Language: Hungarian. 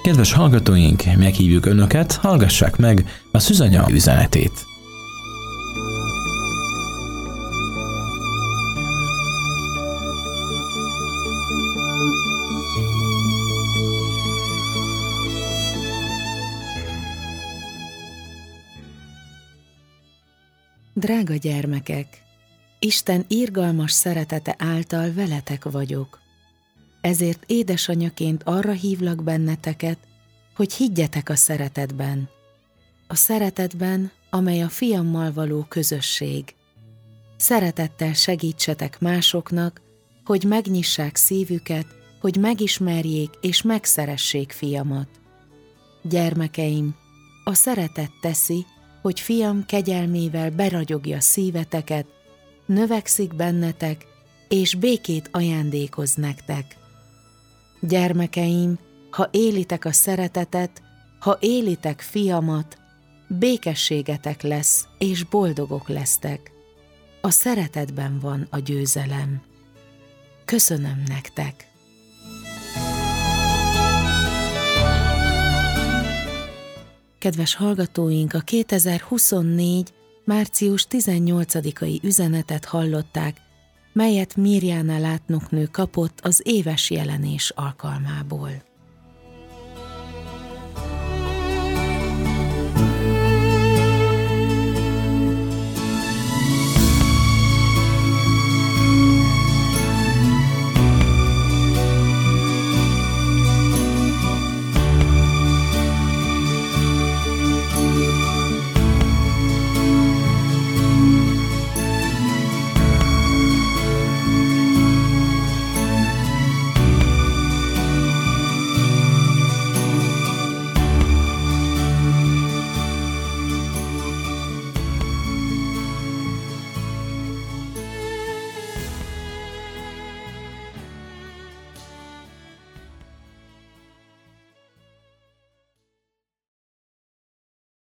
Kedves hallgatóink, meghívjuk Önöket, hallgassák meg a Szűzanya üzenetét. Drága gyermekek! Isten irgalmas szeretete által veletek vagyok. Ezért édesanyaként arra hívlak benneteket, hogy higgyetek a szeretetben. A szeretetben, amely a fiammal való közösség. Szeretettel segítsetek másoknak, hogy megnyissák szívüket, hogy megismerjék és megszeressék fiamat. Gyermekeim, a szeretet teszi, hogy fiam kegyelmével beragyogja szíveteket, növekszik bennetek, és békét ajándékoz nektek. Gyermekeim, ha élitek a szeretetet, ha élitek fiamat, békességetek lesz, és boldogok lesztek. A szeretetben van a győzelem. Köszönöm nektek! Kedves hallgatóink, a 2024. március 18-ai üzenetet hallották, melyet Mirjana látnoknő kapott az éves jelenés alkalmából.